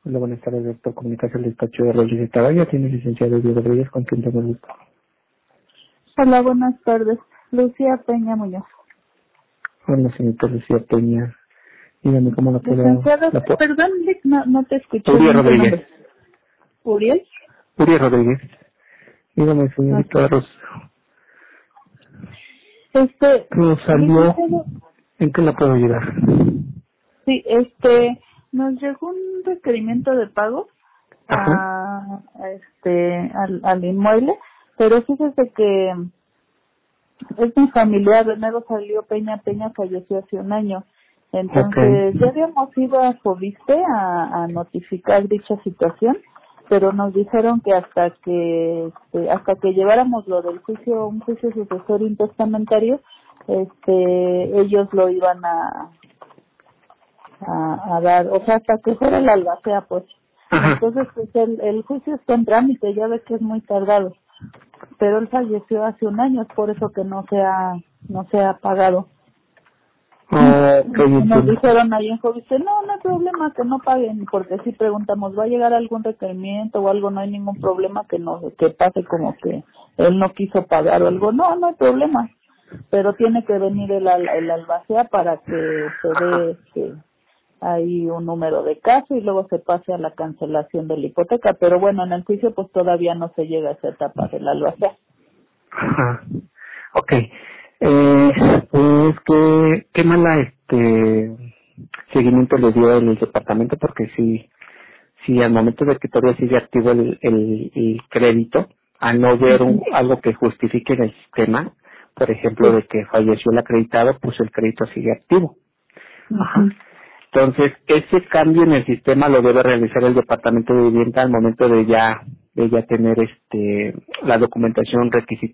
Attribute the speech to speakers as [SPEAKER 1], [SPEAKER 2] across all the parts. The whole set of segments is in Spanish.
[SPEAKER 1] Hola, buenas tardes, doctor. Comunicación del despacho de Rodríguez de Taballa. Tiene licenciado Diego Rodríguez, con quien tengo el gusto.
[SPEAKER 2] Hola, buenas tardes. Lucía Peña Muñoz.
[SPEAKER 1] Hola, señorita Lucía Peña. Dígame cómo la puedo...
[SPEAKER 2] Licenciado, perdón, Vic, no te escuché
[SPEAKER 1] Uriel
[SPEAKER 2] bien tu
[SPEAKER 1] Rodríguez.
[SPEAKER 2] nombre. ¿Uriel?
[SPEAKER 1] Uriel Rodríguez. Dígame, señorita
[SPEAKER 2] Ok.
[SPEAKER 1] Ros. ¿Cómo salió?
[SPEAKER 2] Licenciado,
[SPEAKER 1] ¿En qué la puedo ayudar?
[SPEAKER 2] sí, nos llegó un requerimiento de pago
[SPEAKER 1] Ajá.
[SPEAKER 2] al inmueble, pero fíjese que es mi familiar, Renego salió Peña falleció hace un año.
[SPEAKER 1] Ok.
[SPEAKER 2] Entonces, ya habíamos ido a Fobiste a notificar dicha situación, pero nos dijeron que hasta que lleváramos lo del juicio, un juicio sucesorio intestamentario, ellos lo iban a dar, o sea, hasta que fuera la albacea, pues.
[SPEAKER 1] Ajá.
[SPEAKER 2] Entonces, pues el juicio está en trámite, ya ve que es muy tardado, pero él falleció hace un año, es por eso que no se ha pagado.
[SPEAKER 1] Ok,
[SPEAKER 2] Nos
[SPEAKER 1] entiendo.
[SPEAKER 2] dijeron ahí en Joviste, no hay problema que no paguen, porque si preguntamos, ¿va a llegar algún requerimiento o algo? No hay ningún problema que pase como que él no quiso pagar o algo. No hay problema, pero tiene que venir el albacea para que se dé ahí un número de caso y luego se pase a la cancelación de la hipoteca. Pero bueno, en el juicio pues todavía no se llega a esa etapa del albacea.
[SPEAKER 1] Ajá. Ok. Pues qué mala seguimiento le dio el departamento, porque si al momento de que todavía sigue activo el crédito, al no ver algo que justifique en el sistema, por ejemplo,
[SPEAKER 2] Sí.
[SPEAKER 1] de que falleció el acreditado, pues el crédito sigue activo. Ajá.
[SPEAKER 2] Ujú.
[SPEAKER 1] Entonces, ese cambio en el sistema lo debe realizar el departamento de vivienda al momento de ya tener la documentación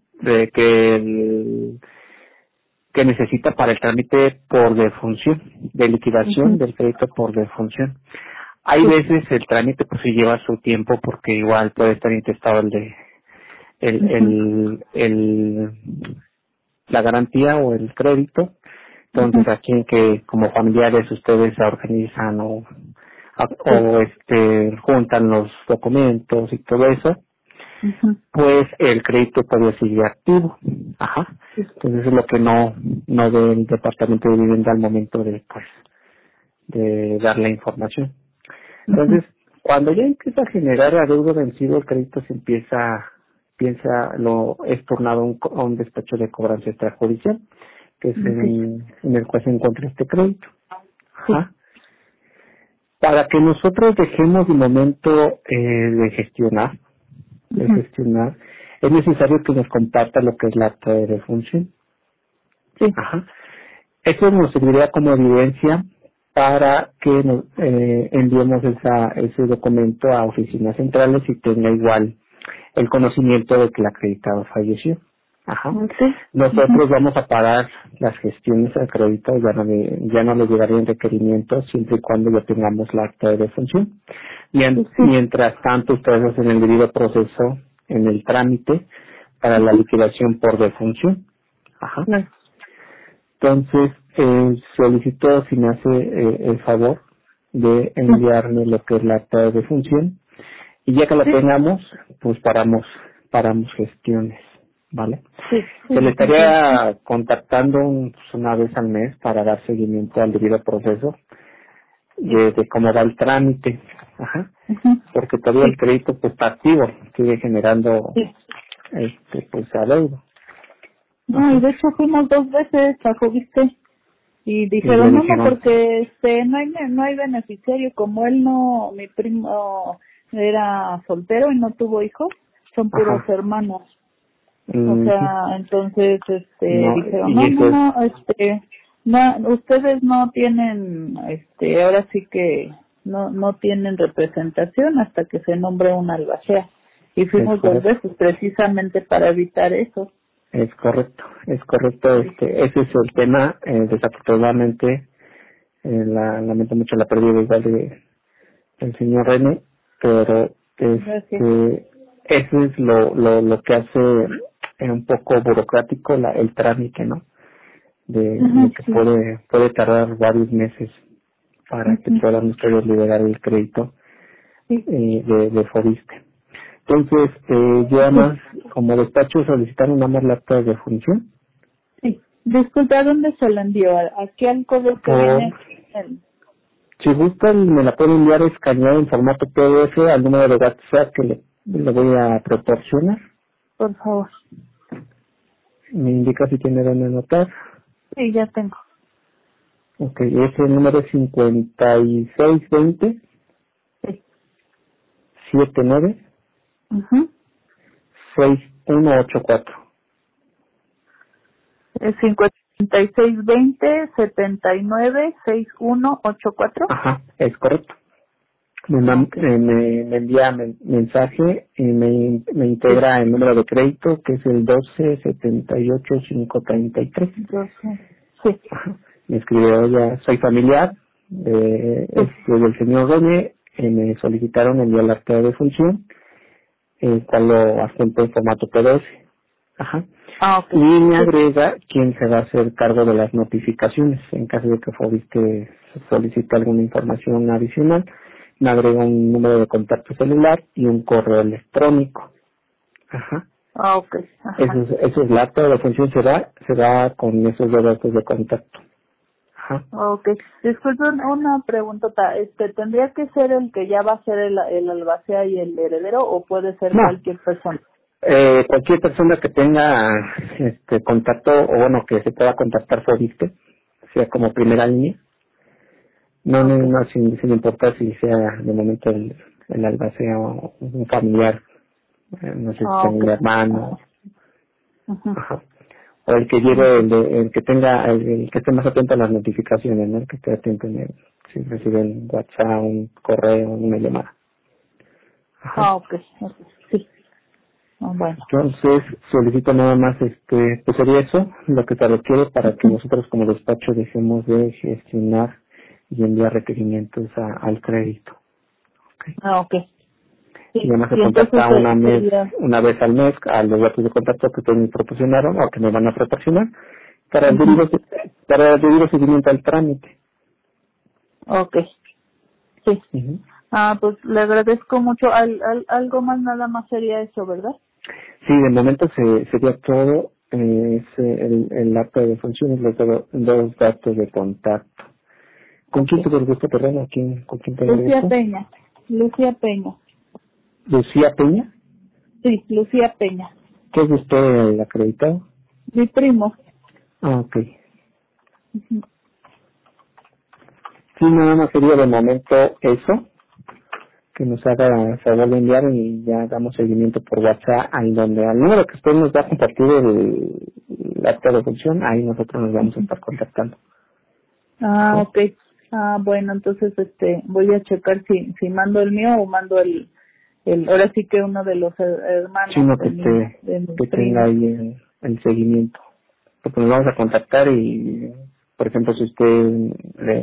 [SPEAKER 1] que necesita para el trámite por defunción, de liquidación
[SPEAKER 2] Ujú.
[SPEAKER 1] del crédito por defunción. Hay
[SPEAKER 2] Sí.
[SPEAKER 1] veces el trámite pues sí lleva su tiempo, porque igual puede estar intestado
[SPEAKER 2] Ujú.
[SPEAKER 1] el la garantía o el crédito. Entonces
[SPEAKER 2] Ujú.
[SPEAKER 1] aquí en que como familiares ustedes se organizan
[SPEAKER 2] Sí.
[SPEAKER 1] juntan los documentos y todo eso,
[SPEAKER 2] Ujú.
[SPEAKER 1] pues el crédito todavía sigue activo. Ajá.
[SPEAKER 2] Sí.
[SPEAKER 1] Entonces eso es lo que no ve el departamento de vivienda al momento de dar la información.
[SPEAKER 2] Ujú.
[SPEAKER 1] Entonces, cuando ya empieza a generar adeudo vencido, el crédito es tornado a un despacho de cobranza extrajudicial, que es
[SPEAKER 2] Ok.
[SPEAKER 1] en el cual se encuentra este crédito.
[SPEAKER 2] Sí.
[SPEAKER 1] Ajá. Para que nosotros dejemos de momento de
[SPEAKER 2] Ujú.
[SPEAKER 1] gestionar, es necesario que nos comparta lo que es la acta de defunción.
[SPEAKER 2] Sí.
[SPEAKER 1] Ajá. Eso nos serviría como evidencia para que enviemos ese documento a oficinas centrales y tenga igual el conocimiento de que el acreditado falleció. Ajá.
[SPEAKER 2] Ok. Ujú.
[SPEAKER 1] Nosotros vamos a parar las gestiones al acreditado, ya no le llegarían requerimientos siempre y cuando ya tengamos la acta de defunción.
[SPEAKER 2] Sí, sí.
[SPEAKER 1] Mientras tanto, ustedes hacen el debido proceso en el trámite para la
[SPEAKER 2] Ujú.
[SPEAKER 1] liquidación por defunción. Ajá.
[SPEAKER 2] Claro.
[SPEAKER 1] Entonces, solicito si me hace el favor de
[SPEAKER 2] Sí.
[SPEAKER 1] enviarme lo que es la acta de defunción, y ya que la
[SPEAKER 2] Sí.
[SPEAKER 1] tengamos, pues paramos gestiones, ¿vale?
[SPEAKER 2] Sí,
[SPEAKER 1] Se le
[SPEAKER 2] licenciado.
[SPEAKER 1] estaría contactando una vez al mes para dar seguimiento al debido proceso de cómo va el trámite, ajá,
[SPEAKER 2] Ujú.
[SPEAKER 1] porque todavía
[SPEAKER 2] Sí.
[SPEAKER 1] el crédito pues está activo, sigue generando
[SPEAKER 2] Sí.
[SPEAKER 1] pues adeudo,
[SPEAKER 2] No, y
[SPEAKER 1] ajá,
[SPEAKER 2] de hecho fuimos 2 veces a Joviste y
[SPEAKER 1] y le
[SPEAKER 2] dijeron, no,
[SPEAKER 1] dijeron,
[SPEAKER 2] porque no hay beneficiario, como él no, mi primo era soltero y no tuvo hijos, son puros
[SPEAKER 1] ajá,
[SPEAKER 2] hermanos. O
[SPEAKER 1] ujú,
[SPEAKER 2] sea, entonces,
[SPEAKER 1] no,
[SPEAKER 2] dijeron,
[SPEAKER 1] y
[SPEAKER 2] no, no,
[SPEAKER 1] eso es,
[SPEAKER 2] no, ustedes no tienen, ahora sí que no tienen representación hasta que se nombre un albacea. Y
[SPEAKER 1] es
[SPEAKER 2] fuimos 2
[SPEAKER 1] correcto.
[SPEAKER 2] veces precisamente para evitar eso.
[SPEAKER 1] Es correcto,
[SPEAKER 2] Sí.
[SPEAKER 1] ese es el tema, desafortunadamente, lamento mucho la pérdida igual de el señor René, pero
[SPEAKER 2] Gracias.
[SPEAKER 1] eso es lo que hace un poco burocrático el trámite, ¿no? De
[SPEAKER 2] Ajá,
[SPEAKER 1] que
[SPEAKER 2] sí.
[SPEAKER 1] puede tardar varios meses para que
[SPEAKER 2] Ujú.
[SPEAKER 1] puedan ustedes liberar el crédito,
[SPEAKER 2] Sí.
[SPEAKER 1] de Fobiste. Entonces, yo además, como despacho, solicitaron nada más la acta de función.
[SPEAKER 2] Sí. Disculpe, ¿a dónde se la envió? ¿Aquí al correo que viene?
[SPEAKER 1] Si gustan, me la pueden enviar escaneada en formato PDF al número de WhatsApp que le voy a proporcionar.
[SPEAKER 2] Por favor.
[SPEAKER 1] Me indica si tiene dónde anotar.
[SPEAKER 2] Sí, ya tengo.
[SPEAKER 1] Ok, ese número es 5620
[SPEAKER 2] Sí.
[SPEAKER 1] 79
[SPEAKER 2] Uh
[SPEAKER 1] 6184.
[SPEAKER 2] Es 5620-796184.
[SPEAKER 1] Ajá, es correcto. Me
[SPEAKER 2] Okay.
[SPEAKER 1] envía mensaje y me
[SPEAKER 2] Sí.
[SPEAKER 1] integra el número de crédito que es el 1278533.
[SPEAKER 2] Entonces, sí.
[SPEAKER 1] Ajá. Me escribe, oye, soy familiar,
[SPEAKER 2] Sí.
[SPEAKER 1] del señor Roñe, me solicitaron enviar la acta de función, el cual lo adjunto en formato PDF. Ajá.
[SPEAKER 2] Ok.
[SPEAKER 1] Y me
[SPEAKER 2] Sí.
[SPEAKER 1] agrega quién se va a hacer cargo de las notificaciones en caso de que Fobiste solicite alguna información adicional. Me agrega un número de contacto celular y un correo electrónico. Ajá.
[SPEAKER 2] Ok. Ajá.
[SPEAKER 1] Eso es la acta de función se da con esos dos datos de contacto. Ajá.
[SPEAKER 2] Ok. Disculpe una preguntota. ¿Tendría que ser el que ya va a ser el albacea y el heredero o puede ser
[SPEAKER 1] No,
[SPEAKER 2] cualquier persona?
[SPEAKER 1] cualquier persona que tenga contacto o bueno que se pueda contactar Fobiste, sea como primera línea.
[SPEAKER 2] Ok.
[SPEAKER 1] No, sin importar si sea de momento el albacea o un familiar, no sé si sea
[SPEAKER 2] Ok.
[SPEAKER 1] un hermano,
[SPEAKER 2] Ajá.
[SPEAKER 1] ajá. O el que lleve,
[SPEAKER 2] Ok.
[SPEAKER 1] el que tenga, el que esté más atento a las notificaciones, ¿no? El que esté atento si reciben WhatsApp, un correo, una llamada. Ajá.
[SPEAKER 2] Ok. Ok. Sí. Bueno.
[SPEAKER 1] Entonces, solicito nada más, pues sería eso, lo que se requiere para que nosotros como despacho dejemos de gestionar y enviar requerimientos al crédito. ¿Ok?
[SPEAKER 2] Ok.
[SPEAKER 1] Y
[SPEAKER 2] Sí.
[SPEAKER 1] además se
[SPEAKER 2] Y entonces
[SPEAKER 1] contacta
[SPEAKER 2] sería...
[SPEAKER 1] una vez al mes a los datos de contacto que ustedes me proporcionaron o que me van a proporcionar para el
[SPEAKER 2] Ujú.
[SPEAKER 1] debido seguimiento al trámite.
[SPEAKER 2] Ok. Sí.
[SPEAKER 1] Ujú.
[SPEAKER 2] Pues le agradezco mucho. Algo más, nada más sería eso, ¿verdad?
[SPEAKER 1] Sí, de momento sería todo, el acta de funciones, los datos de contacto. ¿Con
[SPEAKER 2] Ok.
[SPEAKER 1] quién tuve el gusto, perdón? ¿Con quién tengo el
[SPEAKER 2] Lucía
[SPEAKER 1] gusto?
[SPEAKER 2] Peña. Lucía Peña.
[SPEAKER 1] Lucía Peña.
[SPEAKER 2] Sí, Lucía Peña.
[SPEAKER 1] ¿Qué es usted el acreditado?
[SPEAKER 2] Mi primo.
[SPEAKER 1] Ah, ok. Sí, nada más sería de momento eso, que nos haga favor de enviar y ya damos seguimiento por WhatsApp, ahí donde al número que usted nos va a compartir el acta de función, ahí nosotros nos vamos a estar contactando. Ajá.
[SPEAKER 2] Ok. Bueno, entonces voy a checar si mando el mío o mando ahora sí que uno de los hermanos
[SPEAKER 1] Sino
[SPEAKER 2] de mi
[SPEAKER 1] que tenga
[SPEAKER 2] primo.
[SPEAKER 1] ahí el seguimiento. Porque nos vamos a contactar y, por ejemplo, si usted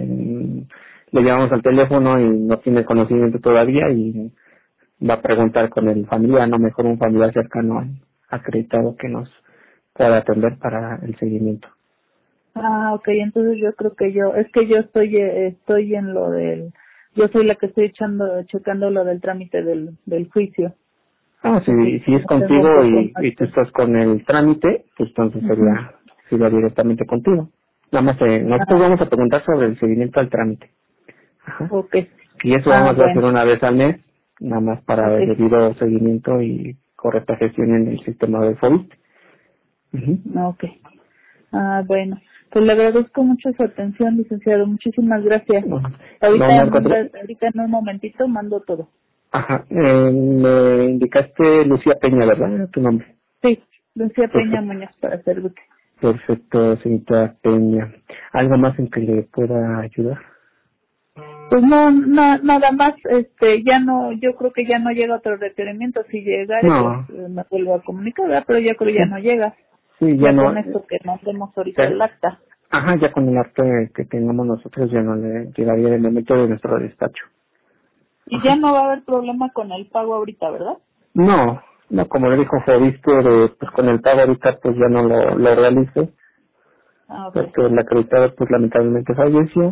[SPEAKER 1] le llamamos al teléfono y no tiene conocimiento todavía y va a preguntar con el familiar, no mejor un familiar cercano acreditado que nos pueda atender para el seguimiento.
[SPEAKER 2] Ok, entonces yo creo que es que yo estoy en lo yo soy la que estoy checando lo del trámite del juicio.
[SPEAKER 1] Ah,
[SPEAKER 2] Entonces
[SPEAKER 1] si es
[SPEAKER 2] no tengo
[SPEAKER 1] contigo
[SPEAKER 2] un poco más
[SPEAKER 1] y tú estás con el trámite, pues entonces
[SPEAKER 2] Ujú.
[SPEAKER 1] sería directamente contigo. Nada más, nosotros
[SPEAKER 2] Ah,
[SPEAKER 1] vamos a preguntar sobre el seguimiento al trámite. Ajá.
[SPEAKER 2] ok.
[SPEAKER 1] Y eso vamos a hacer
[SPEAKER 2] Bueno,
[SPEAKER 1] una vez al mes, nada más para
[SPEAKER 2] ok.
[SPEAKER 1] el debido seguimiento y correcta gestión en el sistema de FOBIT. Ujú.
[SPEAKER 2] Ok. Bueno. Pues le agradezco mucho su atención, licenciado. Muchísimas gracias.
[SPEAKER 1] Bueno, no,
[SPEAKER 2] Ahorita,
[SPEAKER 1] Marco,
[SPEAKER 2] ahorita en un momentito mando todo.
[SPEAKER 1] ajá, me indicaste Lucía Peña, ¿verdad? Era tu nombre.
[SPEAKER 2] Sí, Lucía Peña
[SPEAKER 1] Perfecto,
[SPEAKER 2] Muñoz para servirte.
[SPEAKER 1] perfecto, señorita Peña. ¿Algo más en que le pueda ayudar?
[SPEAKER 2] Pues no, nada más, ya no, yo creo que ya no llega otro requerimiento. Si llegare, pues
[SPEAKER 1] No,
[SPEAKER 2] me vuelvo a comunicar, ¿verdad? Pero yo creo que
[SPEAKER 1] sí,
[SPEAKER 2] ya no llega.
[SPEAKER 1] sí, ya
[SPEAKER 2] Ya
[SPEAKER 1] no,
[SPEAKER 2] con esto que nos demos ahorita
[SPEAKER 1] ya-
[SPEAKER 2] el acta.
[SPEAKER 1] ajá, ya con el arte que tengamos nosotros ya no le llegaría en el momento de nuestro despacho.
[SPEAKER 2] Y ya
[SPEAKER 1] Ajá.
[SPEAKER 2] no va a haber problema con el pago ahorita, ¿verdad?
[SPEAKER 1] No, como le dijo Fobiste, pues con el pago ahorita pues ya no lo realice,
[SPEAKER 2] Ok.
[SPEAKER 1] porque el acreditado pues lamentablemente falleció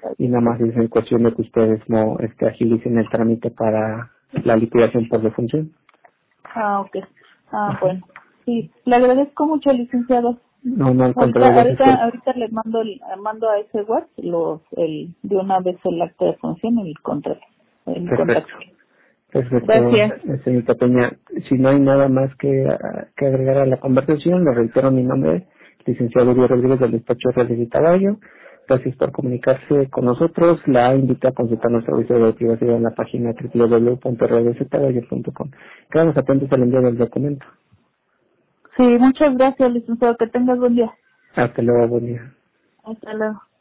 [SPEAKER 1] y nada más es en cuestión de que ustedes no agilicen el trámite para la liquidación por defunción.
[SPEAKER 2] Ok. Bueno. Sí, le agradezco mucho, licenciado.
[SPEAKER 1] No, al contrario,
[SPEAKER 2] Ahorita le mando a ese WhatsApp de una vez el acta de función y el contrato.
[SPEAKER 1] Perfecto.
[SPEAKER 2] Gracias.
[SPEAKER 1] Señorita Peña, si no hay nada más que agregar a la conversación, le reitero mi nombre, licenciado Uriel Rodríguez del despacho Reales de Caballo. Gracias por comunicarse con nosotros. La invito a consultar nuestro servicio de privacidad en la página www.realdececaballo.com. Quedamos atentos al envío del documento.
[SPEAKER 2] Sí, muchas gracias, licenciado. Que tengas buen día.
[SPEAKER 1] Hasta luego, buen día.
[SPEAKER 2] Hasta luego.